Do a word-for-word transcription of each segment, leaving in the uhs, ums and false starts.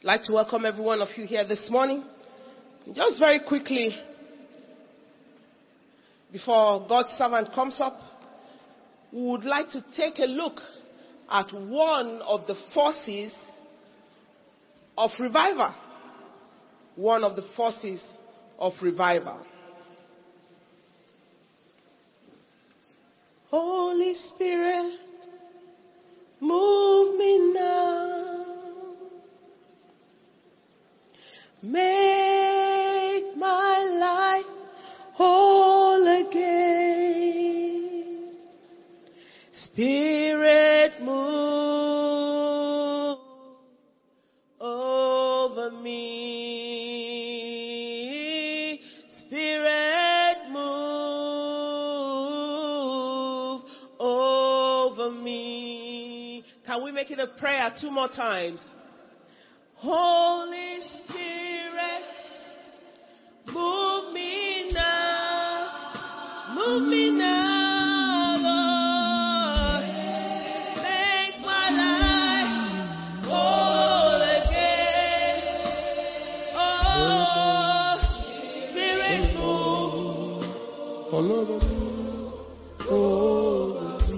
I'd like to welcome every one of you here this morning. Just very quickly, before God's servant comes up, we would like to take a look at one of the forces of revival. One of the forces of revival. Holy Spirit, move me now. Make my life whole again. Spirit, move over me. Spirit, move over me. Can we make it a prayer two more times? Holy Spirit, move me now, move me now, Lord. Make my life whole again. Oh, Spirit, move all over me, over me.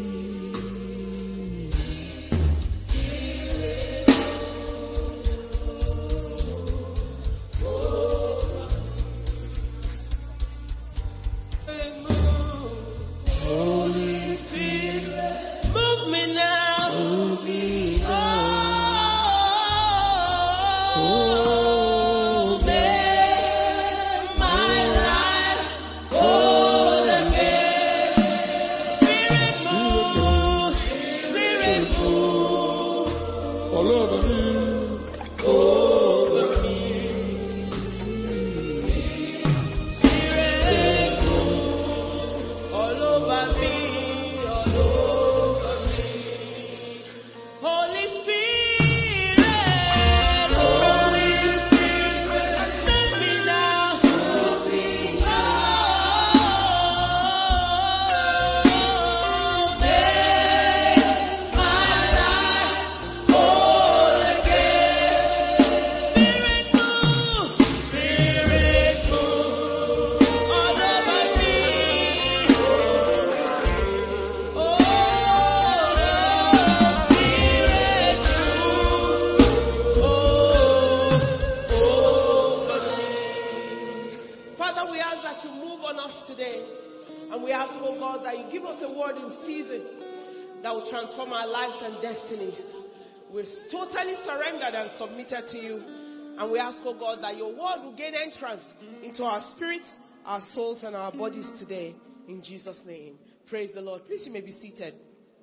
Submitted to you, and we ask, oh God, that your word will gain entrance into our spirits, our souls, and our bodies today, in Jesus' name. Praise the Lord. Please, you may be seated.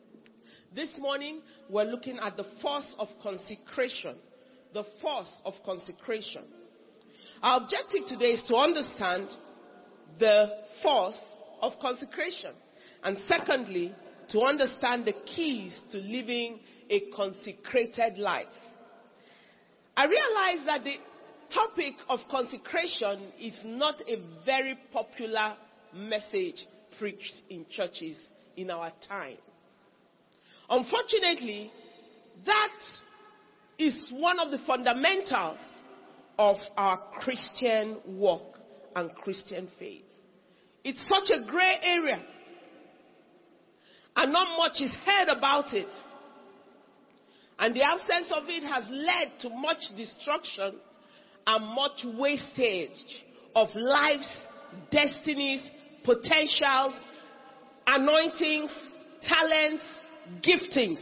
This morning, we're looking at the force of consecration. The force of consecration. Our objective today is to understand the force of consecration, and secondly, to understand the keys to living a consecrated life. I realize that the topic of consecration is not a very popular message preached in churches in our time. Unfortunately, that is one of the fundamentals of our Christian walk and Christian faith. It's such a gray area, and not much is heard about it. And the absence of it has led to much destruction and much wastage of lives, destinies, potentials, anointings, talents, giftings.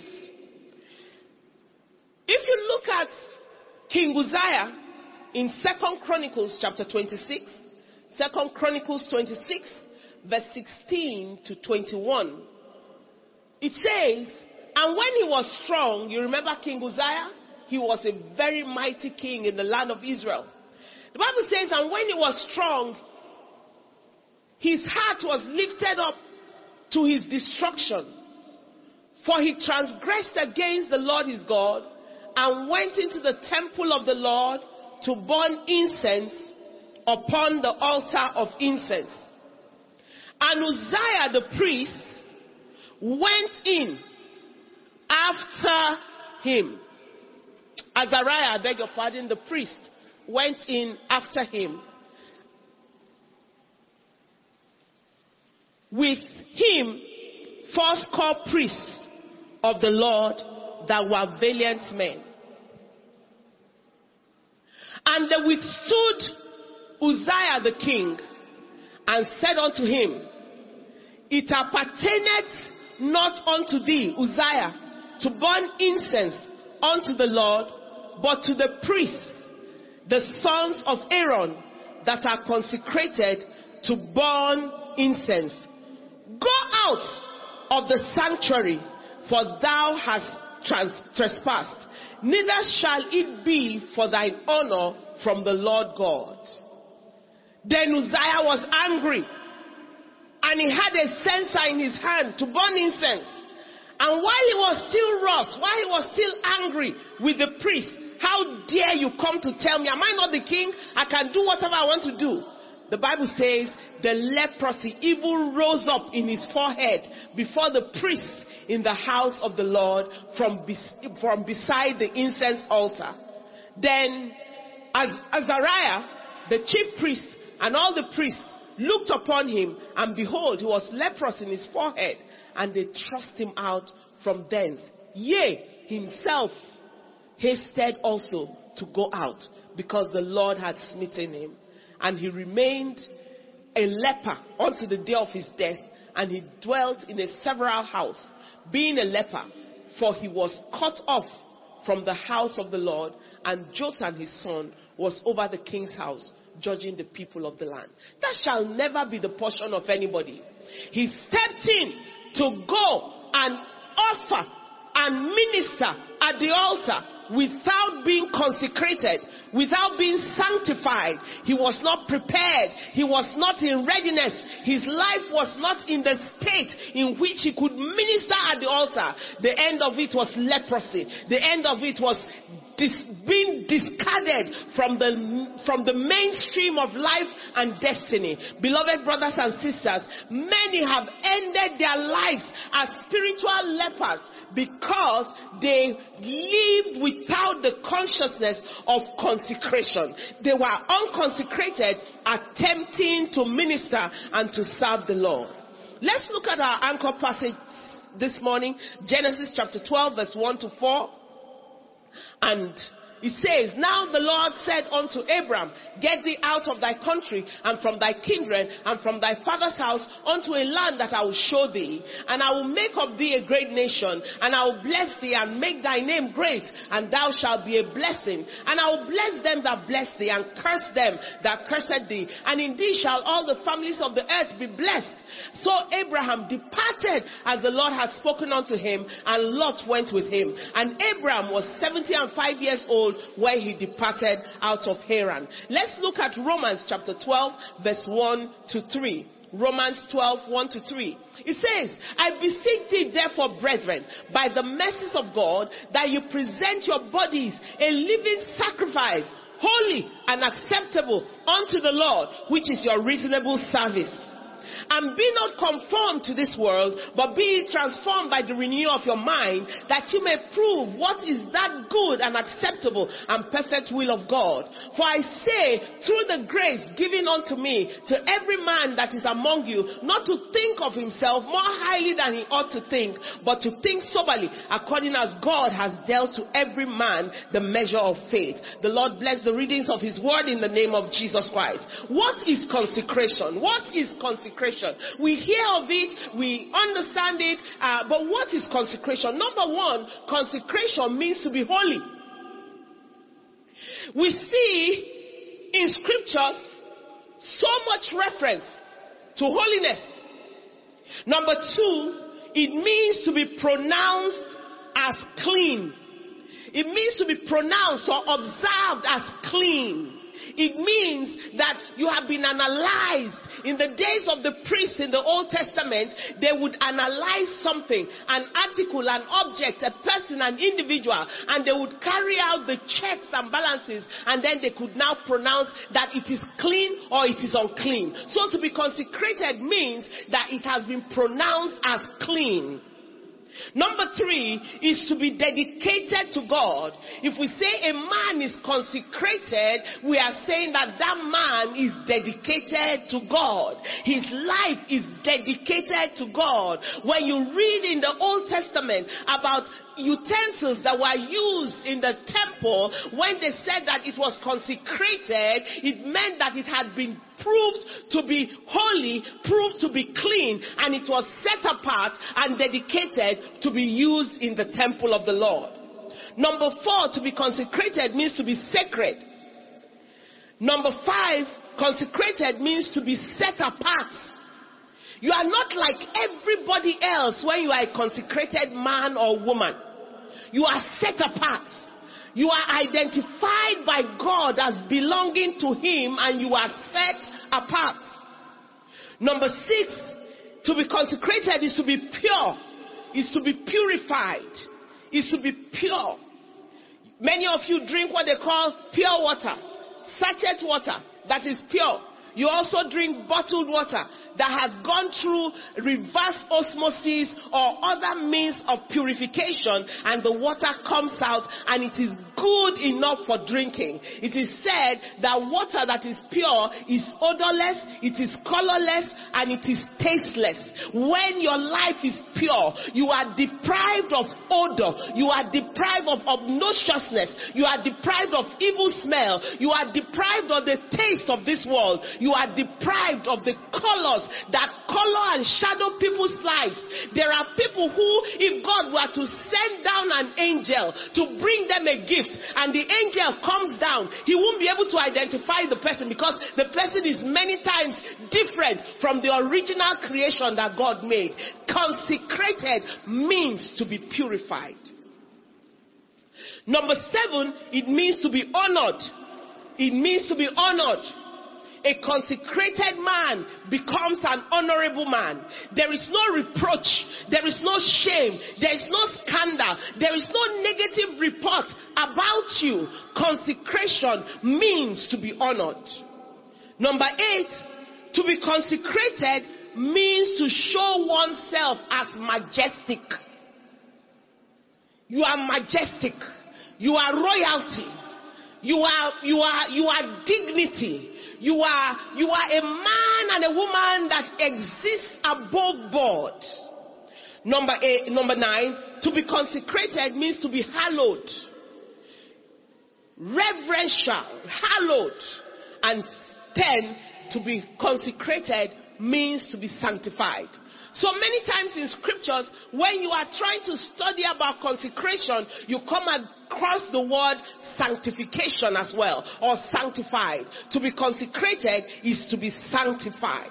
If you look at King Uzziah in Second Chronicles chapter twenty-six, Second Chronicles twenty-six, verse sixteen to twenty-one, it says, and when he was strong, you remember King Uzziah? He was a very mighty king in the land of Israel. The Bible says, and when he was strong, his heart was lifted up to his destruction. For he transgressed against the Lord his God and went into the temple of the Lord to burn incense upon the altar of incense. And Uzziah the priest went in after him. Azariah, I beg your pardon, the priest, went in after him. With him, fourscore priests of the Lord that were valiant men. And they withstood Uzziah the king, and said unto him, It appertaineth not unto thee, Uzziah, to burn incense unto the Lord, but to the priests, the sons of Aaron, that are consecrated to burn incense. Go out of the sanctuary, for thou hast trans- trespassed. Neither shall it be for thine honor from the Lord God. Then Uzziah was angry, and he had a censer in his hand to burn incense. And while he was still wroth, while he was still angry with the priest, how dare you come to tell me, am I not the king? I can do whatever I want to do. The Bible says the leprosy even rose up in his forehead before the priests in the house of the Lord from, bes- from beside the incense altar. Then Az- Azariah, the chief priest, and all the priests looked upon him, and behold, he was leprous in his forehead, and they thrust him out from thence. Yea, himself hasted also to go out, because the Lord had smitten him. And he remained a leper unto the day of his death, and he dwelt in a several house, being a leper, for he was cut off from the house of the Lord, and Jotham his son was over the king's house, judging the people of the land. That shall never be the portion of anybody. He stepped in to go and offer and minister at the altar without being consecrated, without being sanctified. He was not prepared. He was not in readiness. His life was not in the state in which he could minister at the altar. The end of it was leprosy. The end of it was dis- being discarded from the, from the mainstream of life and destiny. Beloved brothers and sisters, many have ended their lives as spiritual lepers because they lived without the consciousness of consecration. They were unconsecrated, attempting to minister and to serve the Lord. Let's look at our anchor passage this morning, Genesis chapter twelve, verse one to four. And it says, Now the Lord said unto Abram, Get thee out of thy country, and from thy kindred, and from thy father's house, unto a land that I will show thee. And I will make of thee a great nation, and I will bless thee, and make thy name great, and thou shalt be a blessing. And I will bless them that bless thee, and curse them that cursed thee. And in thee shall all the families of the earth be blessed. So Abraham departed as the Lord had spoken unto him, and Lot went with him. And Abraham was seventy and five years old when he departed out of Haran. Let's look at Romans chapter twelve, verse one to three. Romans twelve, one to three. It says, I beseech thee therefore, brethren, by the mercies of God, that you present your bodies a living sacrifice, holy and acceptable unto the Lord, which is your reasonable service. And be not conformed to this world, but be transformed by the renewal of your mind, that you may prove what is that good and acceptable and perfect will of God. For I say, through the grace given unto me, to every man that is among you, not to think of himself more highly than he ought to think, but to think soberly, according as God has dealt to every man the measure of faith. The Lord bless the readings of his word in the name of Jesus Christ. What is consecration? What is consecration? We hear of it, we understand it, uh, but what is consecration? Number one, consecration means to be holy. We see in scriptures so much reference to holiness. Number two, it means to be pronounced as clean. It means to be pronounced or observed as clean. It means that you have been analyzed. In the days of the priests in the Old Testament, they would analyze something, an article, an object, a person, an individual, and they would carry out the checks and balances, and then they could now pronounce that it is clean or it is unclean. So to be consecrated means that it has been pronounced as clean. Number three is to be dedicated to God. If we say a man is consecrated, we are saying that that man is dedicated to God. His life is dedicated to God. When you read in the Old Testament about utensils that were used in the temple, when they said that it was consecrated, it meant that it had been proved to be holy, proved to be clean, and it was set apart and dedicated to be used in the temple of the Lord. Number four, to be consecrated means to be sacred. Number five, consecrated means to be set apart. You are not like everybody else when you are a consecrated man or woman. You are set apart. You are identified by God as belonging to Him, and you are set apart. Number six, to be consecrated is to be pure, is to be purified, is to be pure. Many of you drink what they call pure water, sachet water that is pure. You also drink bottled water that has gone through reverse osmosis or other means of purification, and the water comes out and it is good enough for drinking. It is said that water that is pure is odorless, it is colorless, and it is tasteless. When your life is pure, you are deprived of odor, you are deprived of obnoxiousness, you are deprived of evil smell, you are deprived of the taste of this world, you are deprived of the colors that color and shadow people's lives. There are people who, if God were to send down an angel to bring them a gift, and the angel comes down, he won't be able to identify the person, because the person is many times different from the original creation that God made. Consecrated means to be purified. Number seven, it means to be honored. It means to be honored. A consecrated man becomes an honorable man. There is no reproach. There is no shame. There is no scandal. There is no negative report about you. Consecration means to be honored. Number eight, to be consecrated means to show oneself as majestic. You are majestic. You are royalty. You are, you are, you are dignity. You are, you are a man and a woman that exists above board. Number eight, number nine, to be consecrated means to be hallowed, reverential, hallowed. And ten, to be consecrated means to be sanctified. So many times in scriptures, when you are trying to study about consecration, you come across the word sanctification as well, or sanctified. To be consecrated is to be sanctified.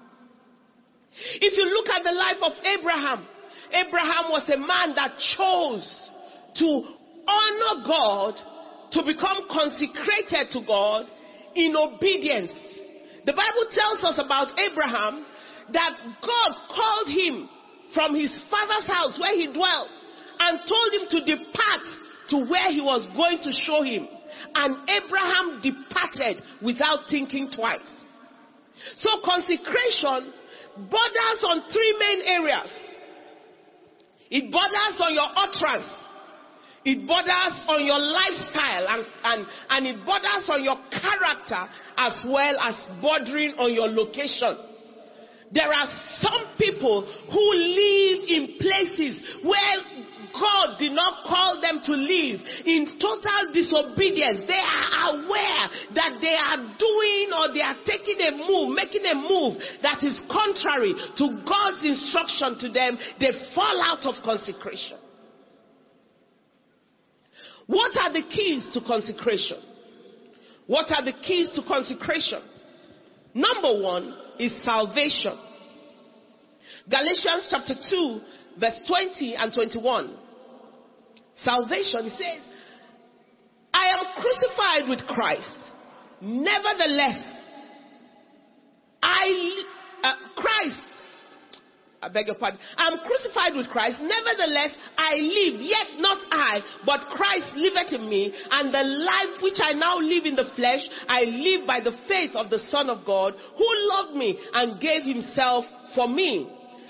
If you look at the life of Abraham, Abraham was a man that chose to honor God, to become consecrated to God in obedience. The Bible tells us about Abraham that God called him from his father's house where he dwelt and told him to depart to where he was going to show him. And Abraham departed without thinking twice. So consecration borders on three main areas. It borders on your utterance. It borders on your lifestyle, and, and, and it borders on your character, as well as bordering on your location. There are some people who live in places where God did not call them to live, in total disobedience. They are aware that they are doing, or they are taking a move, making a move that is contrary to God's instruction to them. They fall out of consecration. What are the keys to consecration? What are the keys to consecration? Number one is salvation. Galatians chapter two, verse twenty and twenty-one. Salvation, it says, I am crucified with Christ. Nevertheless, I, uh, Christ, I beg your pardon, I am crucified with Christ. Nevertheless, I live, yet not I, but Christ liveth in me. And the life which I now live in the flesh, I live by the faith of the Son of God, who loved me and gave himself for me.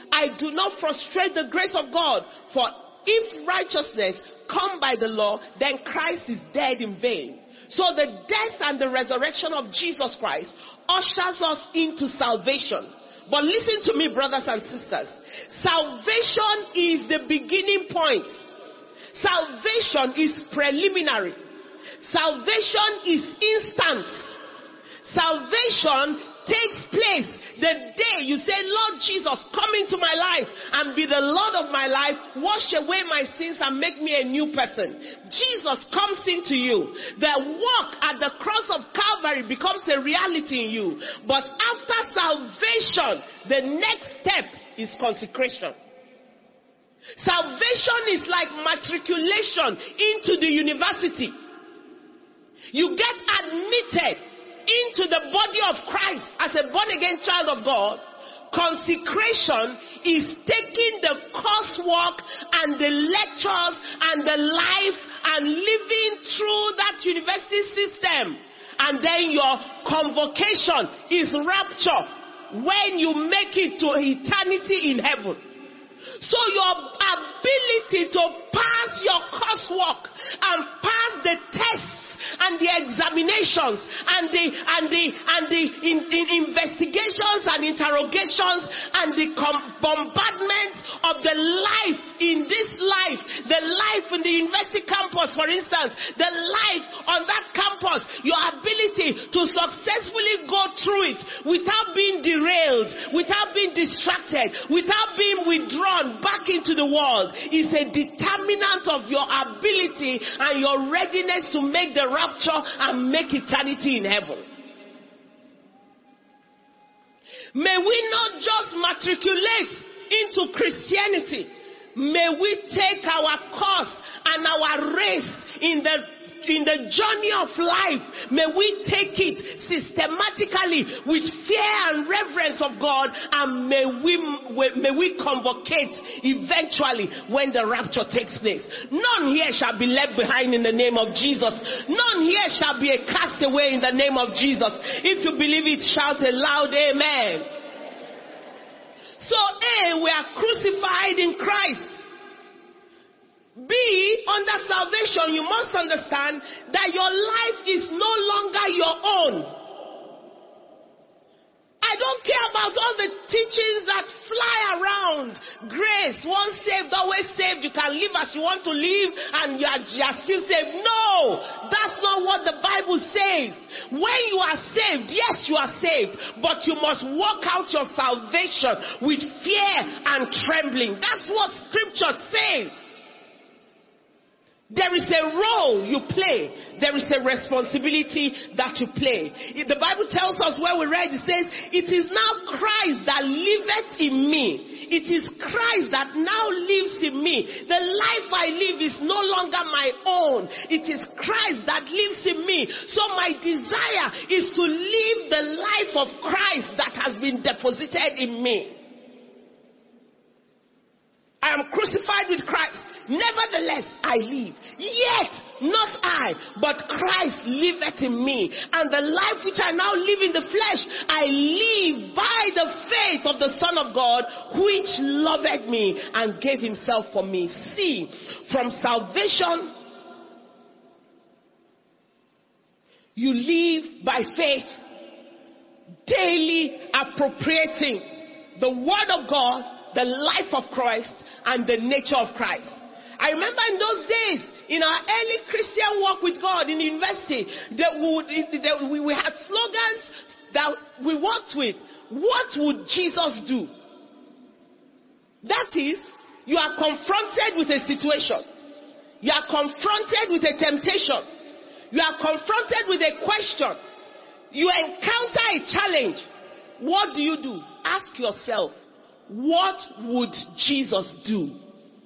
I do not frustrate the grace of God. For if righteousness come by the law, then Christ is dead in vain. So the death and the resurrection of Jesus Christ ushers us into salvation. But listen to me, brothers and sisters. Salvation is the beginning point. Salvation is preliminary. Salvation is instant. Salvation takes place the day you say, Lord Jesus, come into my life and be the Lord of my life, wash away my sins and make me a new person. Jesus comes into you. The work at the cross of Calvary becomes a reality in you. But after salvation, the next step is consecration. Salvation is like matriculation into the university. You get admitted into the body of Christ as a born-again child of God. Consecration is taking the coursework and the lectures and the life and living through that university system. And then your convocation is rapture, when you make it to eternity in heaven. So your ability to pass your coursework and pass the tests and the examinations and the and the and the in, in investigations and interrogations and the com- bombardments of the life in this life, the life in the university campus, for instance, the life on that campus, your ability to successfully go through it without being derailed, without being distracted, without being withdrawn back into the world is a determinant of your ability and your readiness to make the rapture and make eternity in heaven. May we not just matriculate into Christianity. May we take our course and our race in the in the journey of life. May we take it systematically with fear and reverence of God, and may we may we convocate eventually when the rapture takes place. None here shall be left behind in the name of Jesus. None here shall be a castaway in the name of Jesus. If you believe it, shout a loud amen. So A, we are crucified in Christ. B, under salvation, you must understand that your life is no longer your own. I don't care about all the teachings that fly around. Grace, once saved, always saved. You can live as you want to live and you are, you are still saved. No, that's not what the Bible says. When you are saved, yes, you are saved, but you must walk out your salvation with fear and trembling. That's what Scripture says. There is a role you play. There is a responsibility that you play. The Bible tells us where we read, it says, it is now Christ that liveth in me. It is Christ that now lives in me. The life I live is no longer my own. It is Christ that lives in me. So my desire is to live the life of Christ that has been deposited in me. I am crucified with Christ. Nevertheless, I live. Yet, not I, but Christ liveth in me. And the life which I now live in the flesh, I live by the faith of the Son of God, which loved me and gave himself for me. See, from salvation, you live by faith, daily appropriating the Word of God, the life of Christ, and the nature of Christ. I remember in those days, in our early Christian walk with God in the university, that we, would, that we had slogans that we worked with. What would Jesus do? That is, you are confronted with a situation. You are confronted with a temptation. You are confronted with a question. You encounter a challenge. What do you do? Ask yourself, what would Jesus do?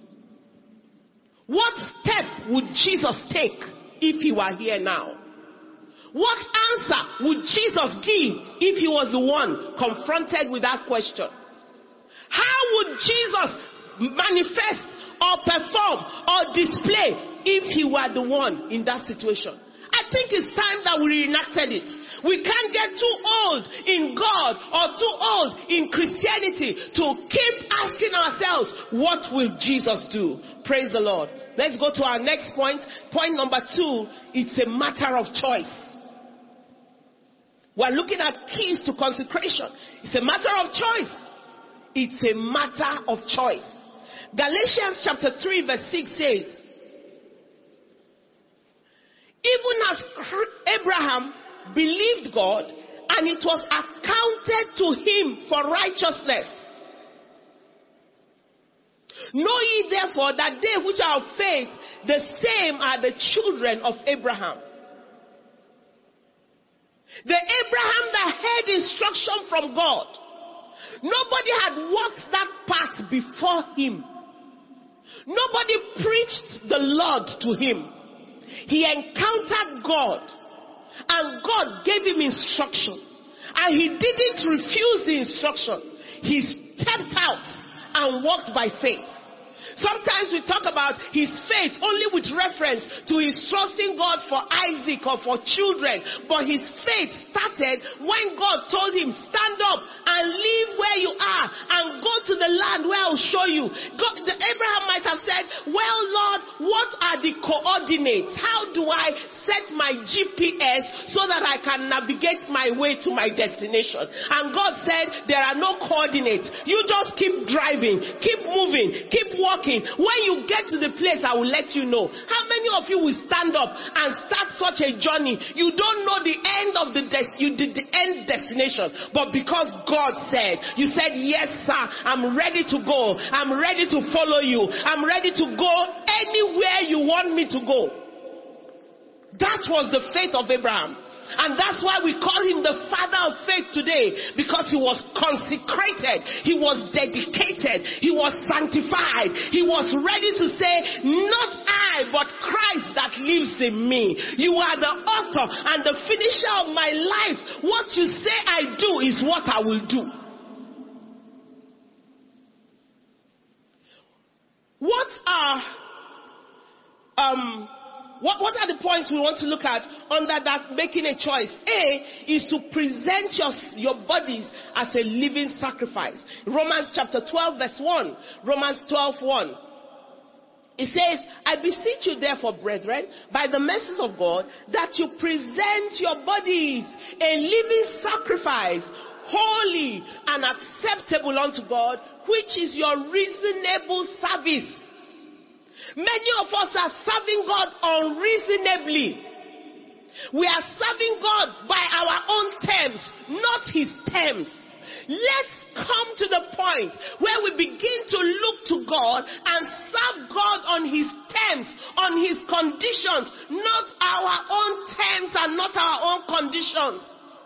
What step would Jesus take if he were here now? What answer would Jesus give if he was the one confronted with that question? How would Jesus manifest or perform or display if he were the one in that situation? I think it's time that we reenacted it. We can't get too old in God or too old in Christianity to keep asking ourselves, what will Jesus do? Praise the Lord. Let's go to our next point. Point number two, it's a matter of choice. We're looking at keys to consecration. It's a matter of choice. It's a matter of choice. Galatians chapter three verse six says, even as Abraham believed God, and it was accounted to him for righteousness. Know ye therefore that they which are of faith, the same are the children of Abraham. The Abraham that had instruction from God, nobody had walked that path before him. Nobody preached the Lord to him. He encountered God, and God gave him instruction, and he didn't refuse the instruction. He stepped out and walked by faith. Sometimes we talk about his faith only with reference to his trusting God for Isaac or for children. But his faith started when God told him, stand up and leave where you are and go to the land where I'll show you. God, the Abraham might have said, well, Lord, what are the coordinates? How do I set my G P S so that I can navigate my way to my destination? And God said, there are no coordinates. You just keep driving, keep moving, keep walking. When you get to the place, I will let you know. How many of you will stand up and start such a journey? You don't know the end of the des- you did the end destination, but because God said, you said, yes, sir, I'm ready to go. I'm ready to follow you. I'm ready to go anywhere you want me to go. That was the faith of Abraham. And that's why we call him the father of faith today, because he was consecrated, he was dedicated, he was sanctified, he was ready to say, not I, but Christ that lives in me. You are the author and the finisher of my life. What you say I do is what I will do. What are um What, what are the points we want to look at under that making a choice? A is to present your, your bodies as a living sacrifice. Romans chapter twelve verse one. Romans twelve one. It says, I beseech you therefore, brethren, by the mercies of God, that you present your bodies a living sacrifice, holy and acceptable unto God, which is your reasonable service. Many of us are serving God unreasonably. We are serving God by our own terms, not his terms. Let's come to the point where we begin to look to God and serve God on his terms, on his conditions, not our own terms and not our own conditions.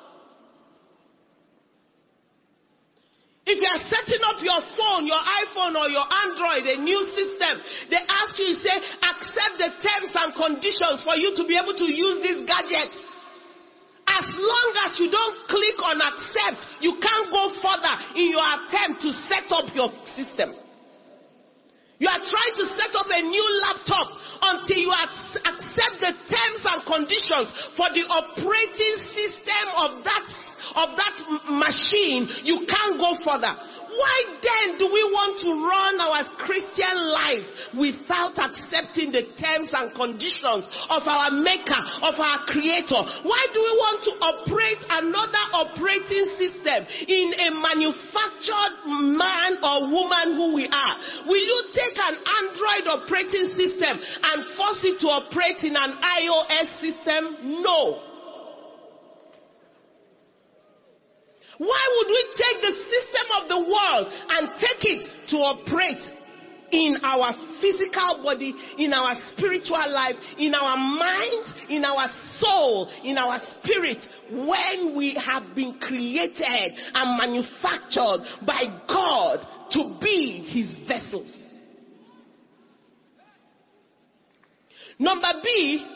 If you are setting up your phone, your iPhone or your Android, a new system, they ask you, you say, accept the terms and conditions for you to be able to use this gadget. As long as you don't click on accept, you can't go further in your attempt to set up your system. You are trying to set up a new laptop until you accept the terms and conditions for the operating system of that of that machine. You can't go further. Why then do we want to run our Christian life without accepting the terms and conditions of our maker, of our creator? Why do we want to operate another operating system in a manufactured man or woman who we are? Will you take an Android operating system and force it to operate in an iOS system? No. Why would we take the system of the world and take it to operate in our physical body, in our spiritual life, in our minds, in our soul, in our spirit, when we have been created and manufactured by God to be his vessels? Number B,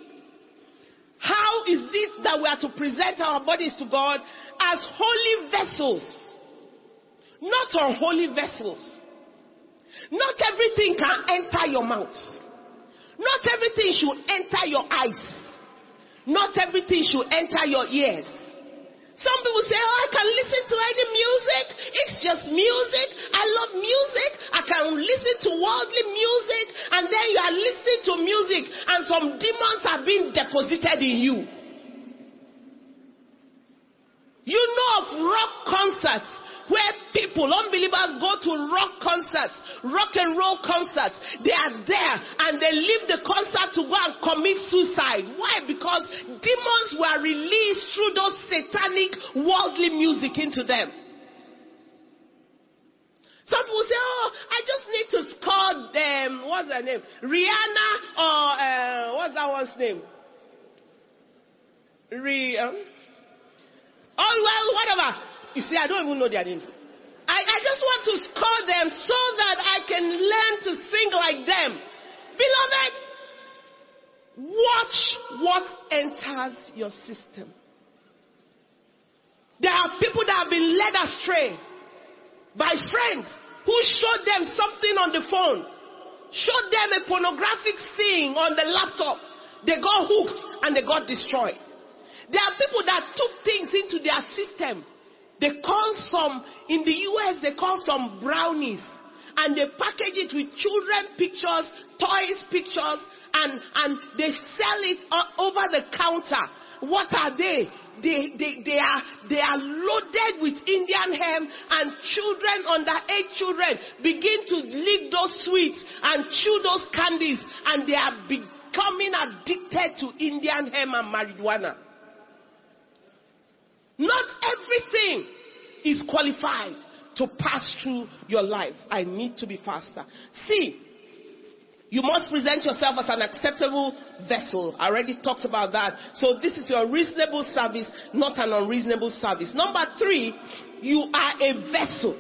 how is it that we are to present our bodies to God as holy vessels, not unholy vessels? Not everything can enter your mouth. Not everything should enter your eyes. Not everything should enter your ears. Some people say, oh, I can listen to any music. It's just music. I love music. I can listen to worldly music. And then you are listening to music and some demons are being deposited in you. You know of rock concerts where people, unbelievers, go to rock concerts, rock and roll concerts. They are there and they leave the concert to go and commit suicide. Why? Because demons were released through those satanic worldly music into them. Some people say, oh, I just need to score them. What's her name? Rihanna or uh, what's that one's name? Re, um, oh, well, whatever. You see, I don't even know their names. I, I just want to score them so that I can learn to sing like them. Beloved, watch what enters your system. There are people that have been led astray by friends who showed them something on the phone, showed them a pornographic thing on the laptop. They got hooked and they got destroyed. There are people that took things into their system. They call some, in the U S, they call some brownies. And they package it with children pictures, toys pictures, and, and they sell it over the counter. What are they? They, they, they, are, they are loaded with Indian hemp, and children, underage children, begin to lick those sweets and chew those candies, and they are becoming addicted to Indian hemp and marijuana. Not everything is qualified to pass through your life. I need to be faster. See, you must present yourself as an acceptable vessel. I already talked about that. So this is your reasonable service, not an unreasonable service. Number three, you are a vessel.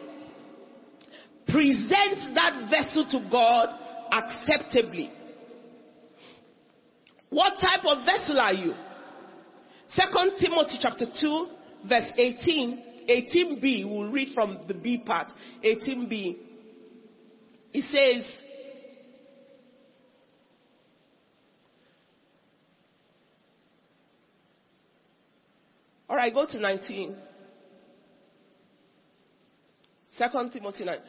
Present that vessel to God acceptably. What type of vessel are you? Second Timothy chapter two, verse eighteen. eighteen b, we'll read from the B part. eighteen b. It says, all right, go to nineteen. Second Timothy nine.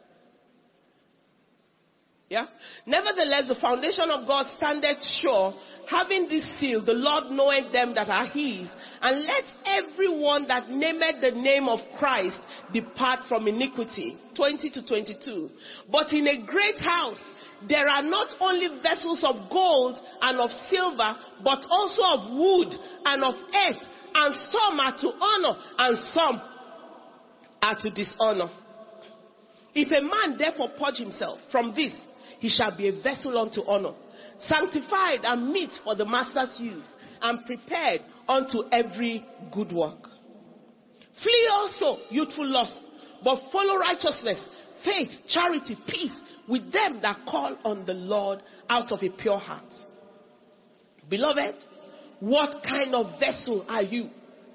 Yeah? Nevertheless, the foundation of God standeth sure, having this seal, the Lord knoweth them that are his. And let everyone that nameth the name of Christ depart from iniquity. twenty to twenty-two. But in a great house, there are not only vessels of gold and of silver, but also of wood and of earth. And some are to honor, and some are to dishonor. If a man therefore purge himself from this, he shall be a vessel unto honor, sanctified and meet for the master's use, and prepared unto every good work. Flee also youthful lust, but follow righteousness, faith, charity, peace, with them that call on the Lord out of a pure heart. Beloved, what kind of vessel are you?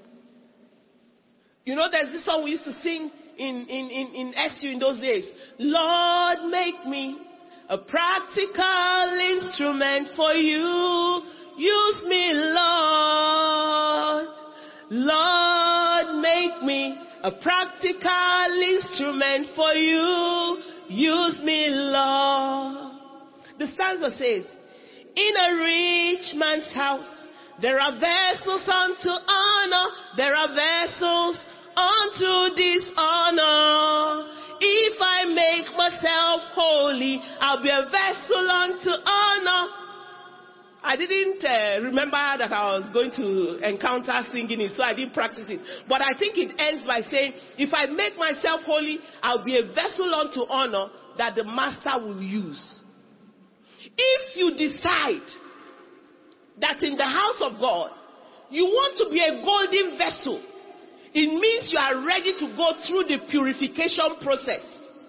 You know, there's this song we used to sing in, in, in, in S U in those days. Lord, make me a practical instrument for you. Use me, Lord. Lord, make me a practical instrument for you. Use me, Lord. The stanza says, in a rich man's house, there are vessels unto honor. There are vessels unto dishonor. If I make myself holy, I'll be a vessel unto honor. I didn't uh, remember that I was going to encounter singing it, so I didn't practice it. But I think it ends by saying, if I make myself holy, I'll be a vessel unto honor that the master will use. If you decide that in the house of God, you want to be a golden vessel, it means you are ready to go through the purification process.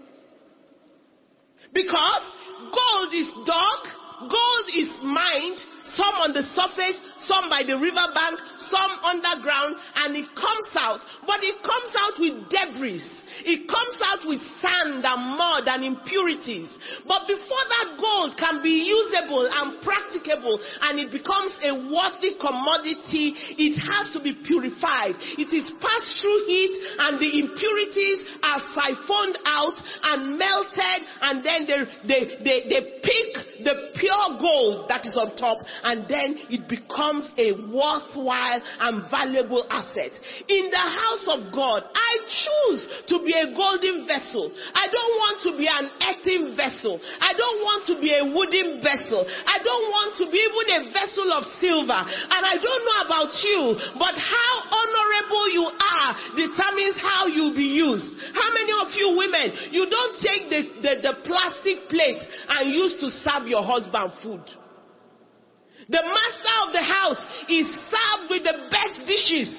Because gold is dark, gold is mined, some on the surface, some by the riverbank, some underground, and it comes out. But it comes out with debris. It comes out with sand and mud and impurities. But before that gold can be usable and practicable and it becomes a worthy commodity, it has to be purified. It is passed through heat and the impurities are siphoned out and melted, and then they, they, they, they pick the pure gold that is on top, and then it becomes a worthwhile and valuable asset. In the house of God, I choose to be a golden vessel. I don't want to be an earthen vessel. I don't want to be a wooden vessel. I don't want to be even a vessel of silver. And I don't know about you, but how honorable you are determines how you'll be used. How many of you women, you don't take the, the, the plastic plate and use to serve your husband food? The master of the house is served with the best dishes.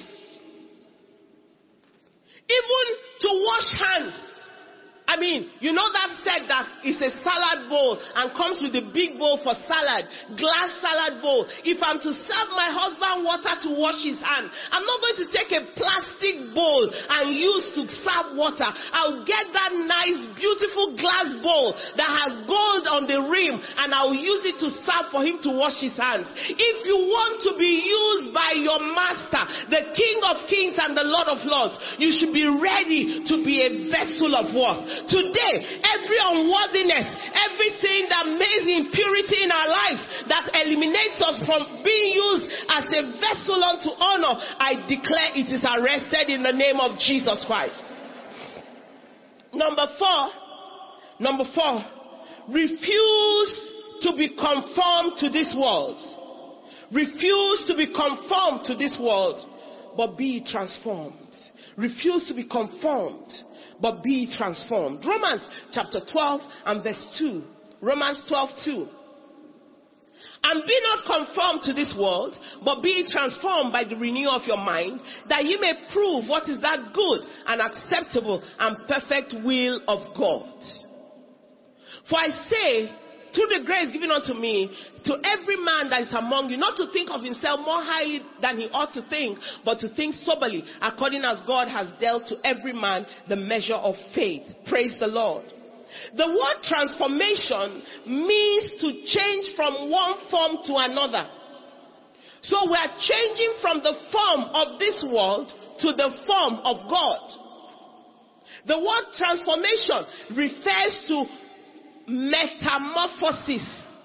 Even to wash hands. I mean, you know that set that is a salad bowl and comes with a big bowl for salad, glass salad bowl. If I'm to serve my husband water to wash his hand, I'm not going to take a plastic bowl and use to serve water. I'll get that nice, beautiful glass bowl that has gold on the rim, and I'll use it to serve for him to wash his hands. If you want to be used by your master, the King of Kings and the Lord of Lords, you should be ready to be a vessel of worth. Today, every unworthiness, everything that makes impurity in our lives, that eliminates us from being used as a vessel unto honor, I declare it is arrested in the name of Jesus Christ. Number four, number four, refuse to be conformed to this world. Refuse to be conformed to this world, but be transformed. Refuse to be conformed, but be transformed. Romans chapter twelve and verse two. Romans twelve two. And be not conformed to this world, but be transformed by the renewal of your mind, that you may prove what is that good and acceptable and perfect will of God. For I say, through the grace given unto me, to every man that is among you, not to think of himself more highly than he ought to think, but to think soberly, according as God has dealt to every man the measure of faith. Praise the Lord. The word transformation means to change from one form to another. So we are changing from the form of this world to the form of God. The word transformation refers to metamorphosis.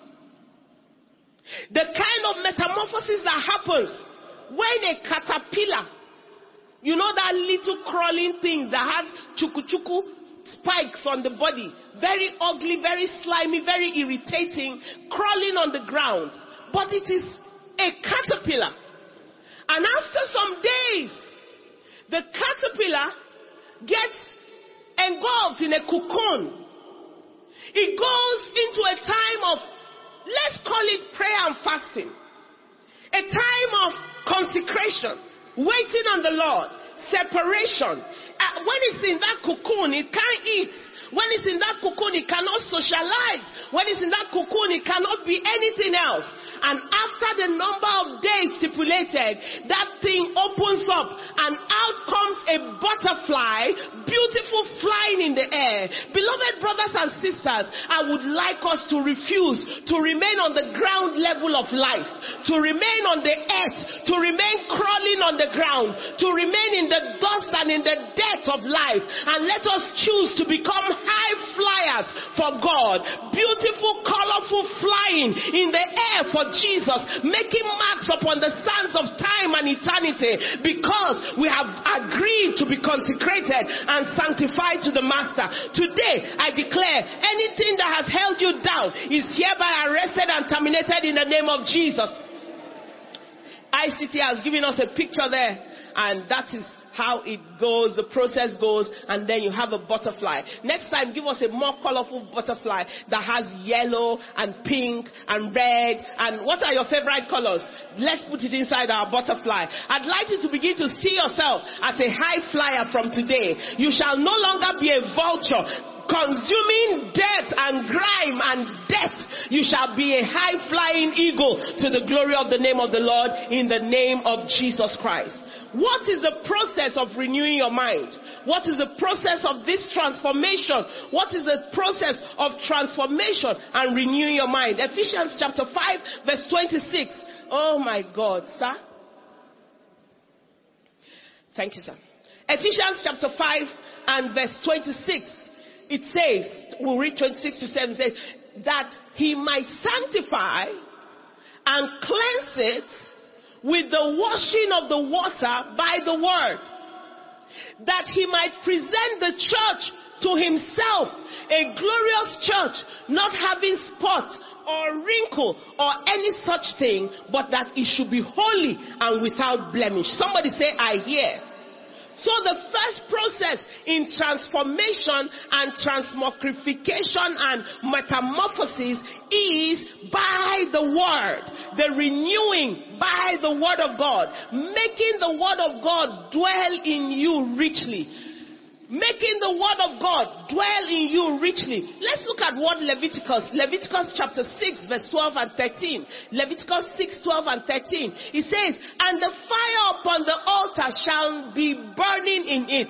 The kind of metamorphosis that happens when a caterpillar, you know that little crawling thing that has chuku chuku spikes on the body, very ugly, very slimy, very irritating, crawling on the ground, but it is a caterpillar. And after some days, the caterpillar gets engulfed in a cocoon. It goes into a time of, let's call it prayer and fasting. A time of consecration, waiting on the Lord, separation. Uh, when it's in that cocoon, it can't eat. When it's in that cocoon, it cannot socialize. When it's in that cocoon, it cannot be anything else. And after the number of days stipulated, that thing opens up and out comes a butterfly, beautiful, flying in the air. Beloved brothers and sisters, I would like us to refuse to remain on the ground level of life, to remain on the earth, to remain crawling on the ground, to remain in the dust and in the dirt of life. And let us choose to become high flyers for God, beautiful, colorful flying in the air for Jesus, making marks upon the sands of time and eternity, because we have agreed to be consecrated and sanctified to the Master. Today, I declare anything that has held you down is hereby arrested and terminated in the name of Jesus. I C T has given us a picture there, and that is how it goes, the process goes, and then you have a butterfly. Next time, give us a more colorful butterfly that has yellow and pink and red. And what are your favorite colors? Let's put it inside our butterfly. I'd like you to begin to see yourself as a high flyer from today. You shall no longer be a vulture consuming dirt and grime and death. You shall be a high flying eagle to the glory of the name of the Lord, in the name of Jesus Christ. What is the process of renewing your mind? What is the process of this transformation? What is the process of transformation and renewing your mind? Ephesians chapter five, verse twenty-six. Oh my God, sir. Thank you, sir. Ephesians chapter five and verse twenty-six. It says, we'll read twenty-six to seven, says, that he might sanctify and cleanse it with the washing of the water by the word, that he might present the church to himself, a glorious church, not having spot or wrinkle or any such thing, but that it should be holy and without blemish. Somebody say, I hear. So the first process in transformation and transmogrification and metamorphosis is by the word. The renewing by the word of God. Making the word of God dwell in you richly. Making the word of God dwell in you richly. Let's look at what Leviticus, Leviticus chapter six, verse twelve and thirteen. Leviticus six, twelve and thirteen. It says, and the fire upon the altar shall be burning in it.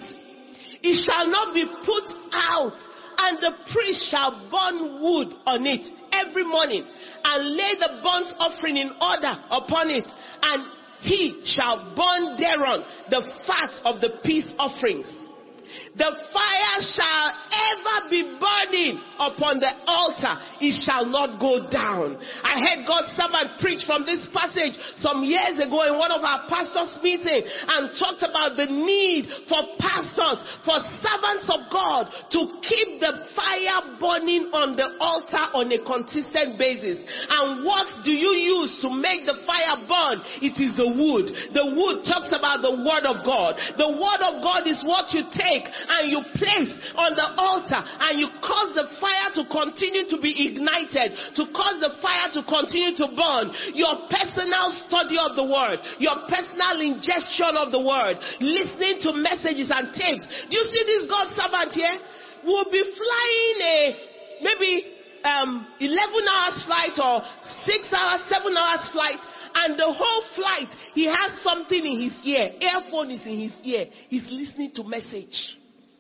It shall not be put out, and the priest shall burn wood on it every morning, and lay the burnt offering in order upon it, and he shall burn thereon the fat of the peace offerings. The fire shall ever be burning upon the altar. It shall not go down. I heard God's servant preach from this passage some years ago in one of our pastors' meetings and talked about the need for pastors, for servants of God to keep the fire burning on the altar on a consistent basis. And what do you use to make the fire burn? It is the wood. The wood talks about the word of God. The word of God is what you take and you place on the altar, and you cause the fire to continue to be ignited, to cause the fire to continue to burn. Your personal study of the word, your personal ingestion of the word, listening to messages and tapes. Do you see this God servant here? Will be flying a maybe um, eleven hours flight or six hours, seven hours flight. And the whole flight, he has something in his ear. Earphone is in his ear. He's listening to message.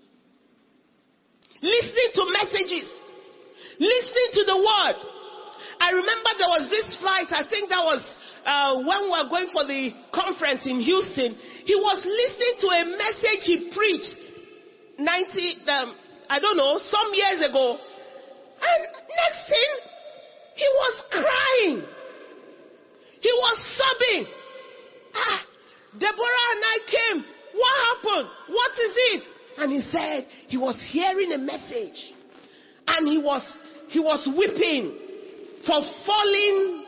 Listening to messages. Listening to the word. I remember there was this flight, I think that was uh, when we were going for the conference in Houston. He was listening to a message he preached ninety, um, I don't know, some years ago. And next thing, he was crying. He was sobbing. Ah, Deborah and I came. What happened? What is it? And he said he was hearing a message. And he was he was weeping for fallen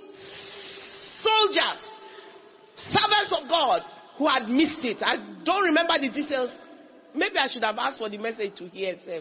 soldiers, servants of God who had missed it. I don't remember the details. Maybe I should have asked for the message to hear itself.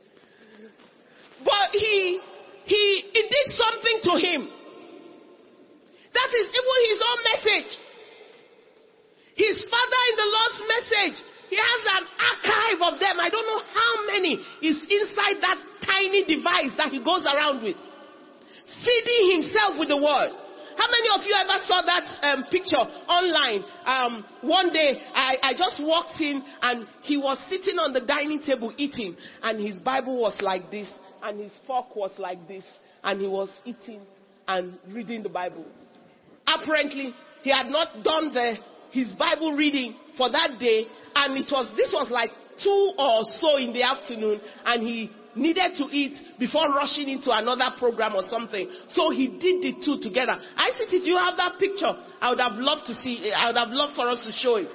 But he he it did something to him. That is even his own message. His father in the Lord's message, he has an archive of them. I don't know how many is inside that tiny device that he goes around with. Feeding himself with the word. How many of you ever saw that um, picture online? Um, one day, I, I just walked in and he was sitting on the dining table eating. And his Bible was like this. And his fork was like this. And he was eating and reading the Bible. Apparently, he had not done the, his Bible reading for that day. And it was this was like two or so in the afternoon. And he needed to eat before rushing into another program or something. So he did the two together. I said, did you have that picture? I would have loved to see it. I would have loved for us to show it.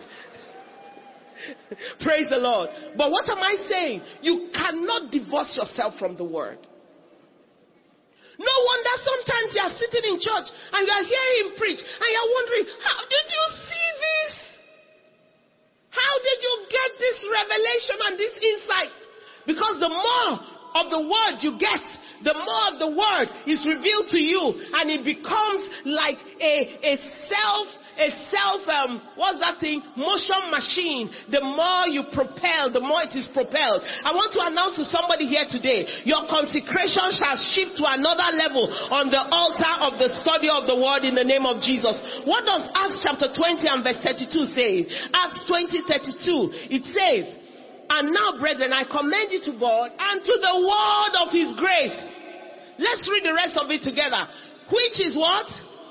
Praise the Lord. But what am I saying? You cannot divorce yourself from the word. No wonder sometimes you are sitting in church and you are hearing him preach and you are wondering, how did you see this? How did you get this revelation and this insight? Because the more of the word you get, the more of the word is revealed to you, and it becomes like a, a self, a self, um, what's that thing? Motion machine. The more you propel, the more it is propelled. I want to announce to somebody here today, your consecration shall shift to another level on the altar of the study of the word in the name of Jesus. What does Acts chapter twenty and verse thirty-two say? Acts twenty thirty-two. It says, and now, brethren, I commend you to God and to the word of his grace. Let's read the rest of it together. Which is what?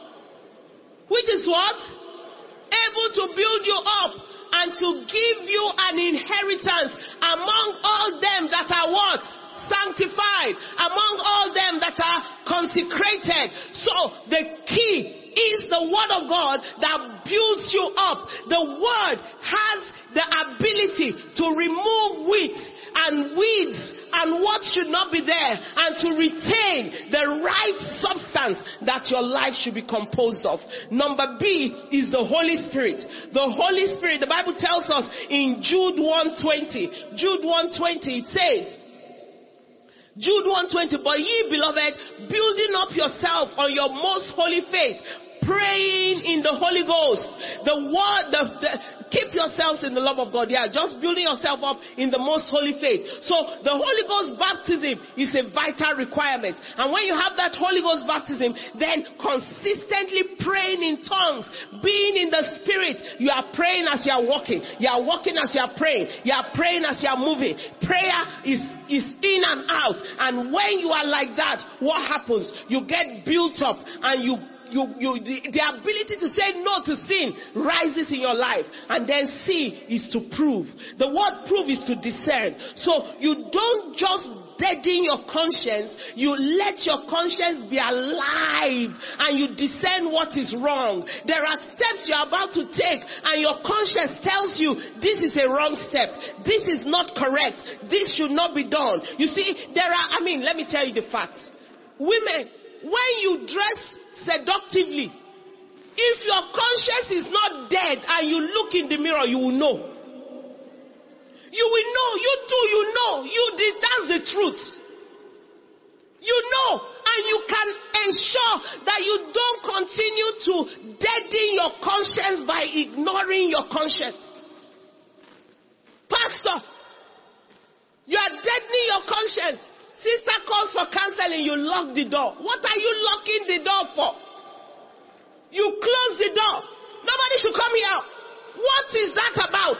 Which is what? Able to build you up and to give you an inheritance among all them that are what? Sanctified. Among all them that are consecrated. So the key is the word of God that builds you up. The word has the ability to remove weeds and weeds and what should not be there, and to retain the right substance that your life should be composed of. Number B is the Holy Spirit. The Holy Spirit, the Bible tells us in Jude one twenty. Jude one twenty, it says, Jude one twenty, but ye beloved, building up yourself on your most holy faith, praying in the Holy Ghost. The word, the, the, keep yourselves in the love of God. Yeah, just building yourself up in the most holy faith. So the Holy Ghost baptism is a vital requirement. And when you have that Holy Ghost baptism, then consistently praying in tongues, being in the Spirit. You are praying as you are walking. You are walking as you are praying. You are praying as you are moving. Prayer is, is in and out. And when you are like that, what happens? You get built up and you You, you, the, the ability to say no to sin rises in your life. And then C is to prove. The word prove is to discern. So you don't just deaden your conscience. You let your conscience be alive and you discern what is wrong. There are steps you're about to take and your conscience tells you this is a wrong step. This is not correct. This should not be done. You see, there are, I mean, let me tell you the facts. Women, when you dress seductively, if your conscience is not dead and you look in the mirror, you will know. You will know. You too, you know. You did. That's the truth. You know. And you can ensure that you don't continue to deaden your conscience by ignoring your conscience. Pastor, you are deadening your conscience. Sister calls for counseling, you lock the door. What are you locking the door for? You close the door. Nobody should come here. What is that about?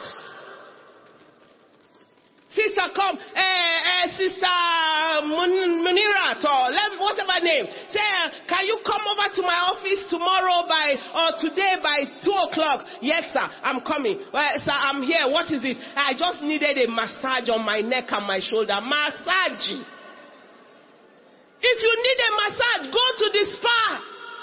Sister come, eh, eh, Sister Munira, or whatever name. Say, can you come over to my office tomorrow by, or today by two o'clock? Yes, sir, I'm coming. Well, sir, I'm here. What is it? I just needed a massage on my neck and my shoulder. Massage. If you need a massage, go to the spa.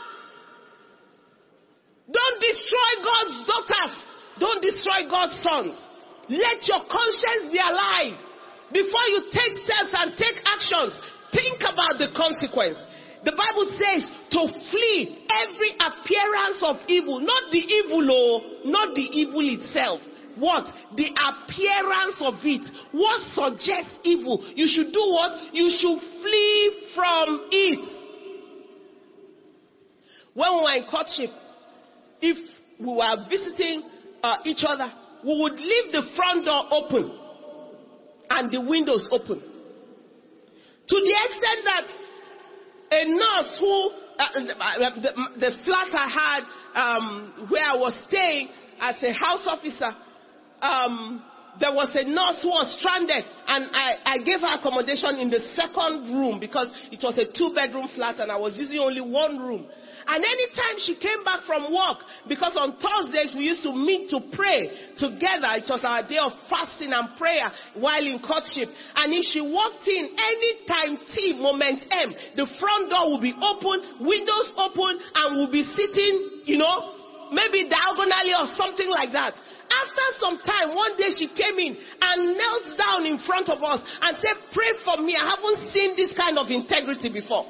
Don't destroy God's daughters. Don't destroy God's sons. Let your conscience be alive. Before you take steps and take actions, think about the consequence. The Bible says to flee every appearance of evil. Not the evil, oh, not the evil itself. What? The appearance of it. What suggests evil? You should do what? You should flee from it. When we were in courtship, if we were visiting uh, each other, we would leave the front door open and the windows open. To the extent that a nurse who, uh, the, the flat I had um, where I was staying as a house officer, um, there was a nurse who was stranded and I, I gave her accommodation in the second room because it was a two-bedroom flat and I was using only one room. And anytime she came back from work, because on Thursdays we used to meet to pray together. It was our day of fasting and prayer while in courtship. And if she walked in anytime T, moment M, the front door will be open, windows open, and we'll be sitting, you know, maybe diagonally or something like that. After some time, one day she came in and knelt down in front of us and said, pray for me. I haven't seen this kind of integrity before.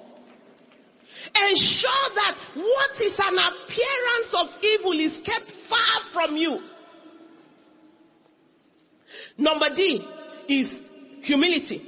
Ensure that what is an appearance of evil is kept far from you. Number D is humility.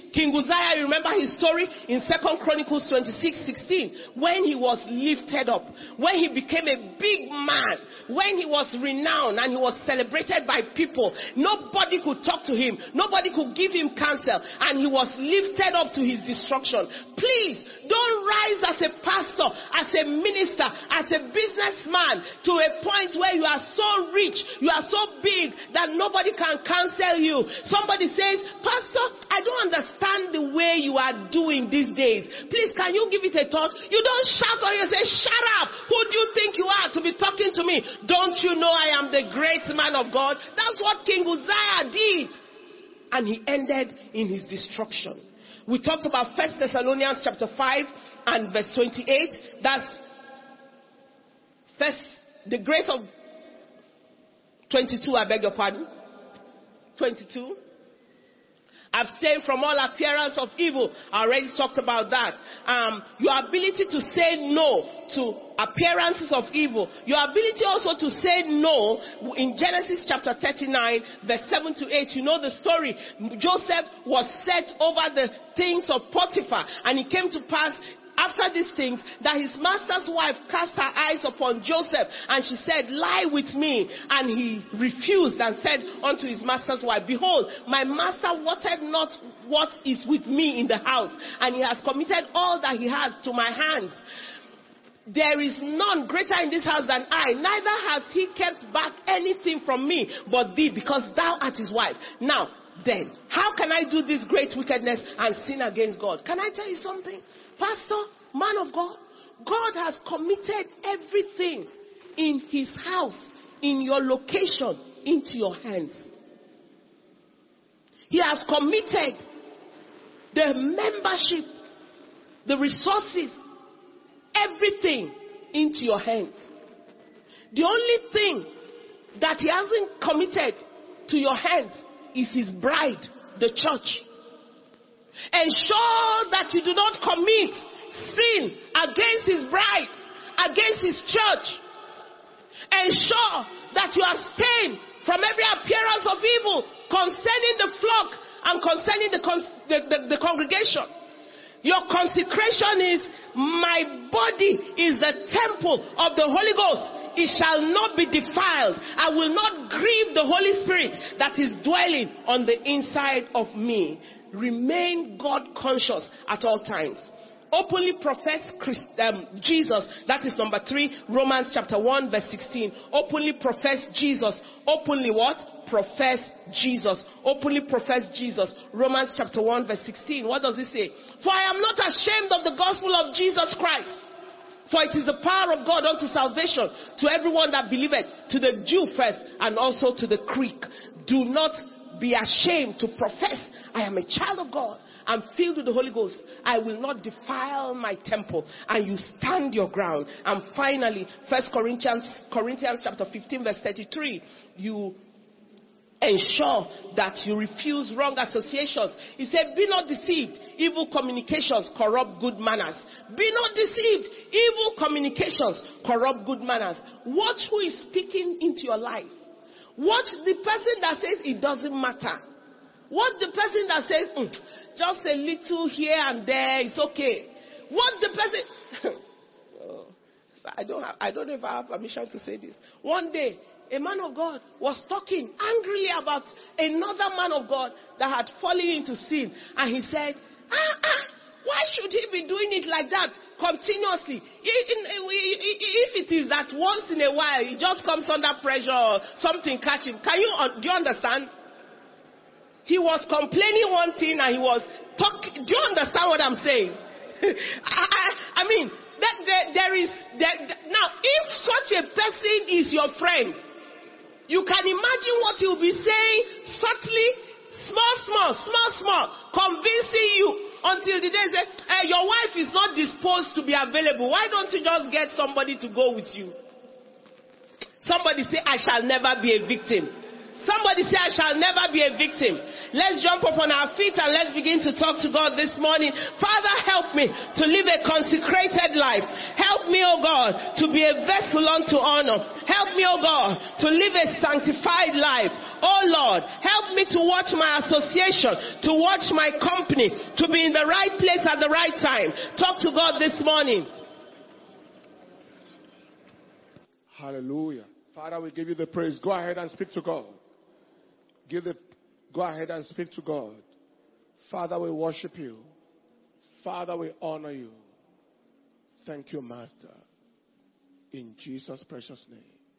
King Uzziah, you remember his story in Second Chronicles twenty-six sixteen, when he was lifted up, when he became a big man, when he was renowned and he was celebrated by people. Nobody could talk to him. Nobody could give him counsel. And he was lifted up to his destruction. Please, don't rise as a pastor, as a minister, as a businessman to a point where you are so rich, you are so big that nobody can counsel you. Somebody says, Pastor, I don't understand the way you are doing these days. Please, can you give it a thought? You don't shout or you say, shut up. Who do you think you are to be talking to me? Don't you know I am the great man of God? That's what King Uzziah did. And he ended in his destruction. We talked about First Thessalonians chapter five and verse twenty-eight. That's first, the grace of twenty-two, I beg your pardon. twenty-two. Abstain from all appearance of evil. I already talked about that. Um, your ability to say no to appearances of evil. Your ability also to say no in Genesis chapter thirty-nine, verse seven to eight. You know the story. Joseph was set over the things of Potiphar, and it came to pass after these things that his master's wife cast her eyes upon Joseph, and she said, lie with me. And he refused and said unto his master's wife, behold, my master wanted not what is with me in the house, and he has committed all that he has to my hands. There is none greater in this house than I, neither has he kept back anything from me but thee, because thou art his wife. Now then, how can I do this great wickedness and sin against God? Can I tell you something? Pastor, man of God, God has committed everything in his house, in your location, into your hands. He has committed the membership, the resources, everything into your hands. The only thing that he hasn't committed to your hands is his bride, the church. Ensure that you do not commit sin against his bride, against his church. Ensure that you abstain from every appearance of evil concerning the flock and concerning the, con- the, the, the congregation. Your consecration is, my body is the temple of the Holy Ghost. It shall not be defiled. I will not grieve the Holy Spirit that is dwelling on the inside of me. Remain God conscious at all times. Openly profess Christ, um, Jesus. That is number three. Romans chapter one verse sixteen. Openly profess Jesus. Openly what? Profess Jesus. Openly profess Jesus. Romans chapter one verse sixteen. What does it say? For I am not ashamed of the gospel of Jesus Christ. For it is the power of God unto salvation to everyone that believeth, to the Jew first and also to the Greek. Do not be ashamed to profess, I am a child of God. I'm filled with the Holy Ghost. I will not defile my temple. And you stand your ground. And finally, First Corinthians, Corinthians chapter fifteen verse thirty-three. You ensure that you refuse wrong associations. He said, be not deceived. Evil communications corrupt good manners. Be not deceived. Evil communications corrupt good manners. Watch who is speaking into your life. Watch the person that says it doesn't matter. Watch the person that says, mm, just a little here and there, it's okay. Watch the person. oh, I don't have, I don't know if I have permission to say this. One day, a man of God was talking angrily about another man of God that had fallen into sin. And he said, ah, ah, why should he be doing it like that continuously? If it is that once in a while he just comes under pressure or something catch him. Can you, do you understand? He was complaining one thing and he was talking. Do you understand what I'm saying? I, I, I mean, that there, there is, there, now if such a person is your friend, you can imagine what he'll be saying subtly, small, small, small, small, convincing you until the day say, hey, your wife is not disposed to be available. Why don't you just get somebody to go with you? Somebody say, I shall never be a victim. Somebody say, I shall never be a victim. Let's jump up on our feet and let's begin to talk to God this morning. Father, help me to live a consecrated life. Help me, oh God, to be a vessel unto honor. Help me, oh God, to live a sanctified life. Oh Lord, help me to watch my association, to watch my company, to be in the right place at the right time. Talk to God this morning. Hallelujah. Father, we give you the praise. Go ahead and speak to God. Give the, go ahead and speak to God. Father, we worship you. Father, we honor you. Thank you, Master. In Jesus' precious name.